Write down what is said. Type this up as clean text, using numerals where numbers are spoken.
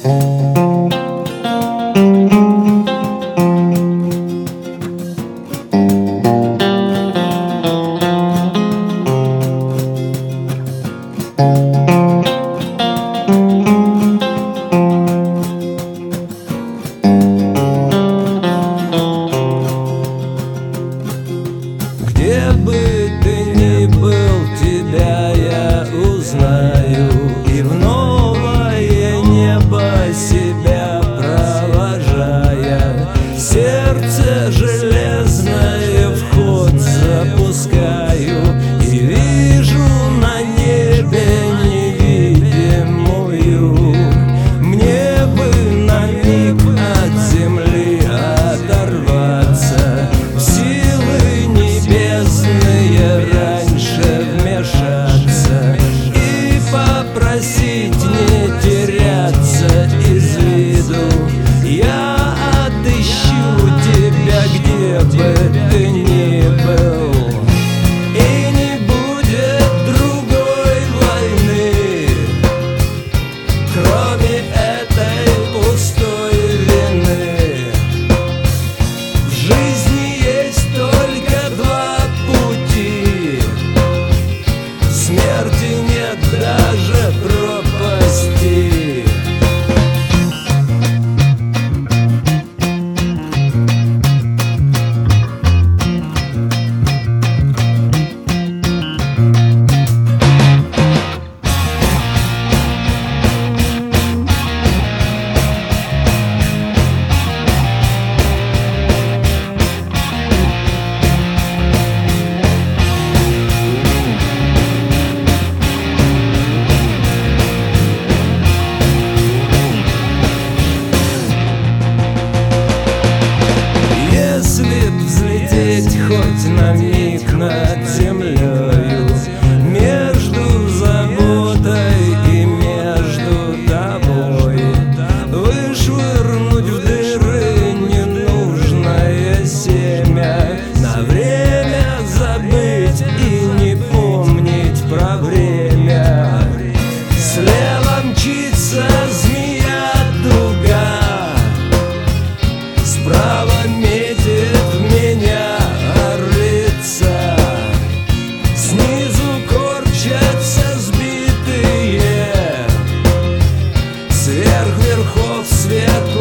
Где бы ты ни был, тебя я узнаю, и в новое небо себя провожая, сердце железное в ход запускаю, и вижу на небе невидимую. Мне бы на миг от земли оторваться, в силы небесные раньше вмешаться и попросить не теряться из виду. Я отыщу тебя, где бы ты ни был, и не будет другой войны, кроме этой пустой вины. В жизни есть только два пути, смерти нет даже пропасти. Если б взлететь хоть на миг над землею, между заботой и между тобой, вышвырнуть в дыры ненужное семя, на время забыть и не помнить про время. Слева мчится змея-дуга, справа метит в меня орлица, снизу корчатся сбитые, сверх верхов свет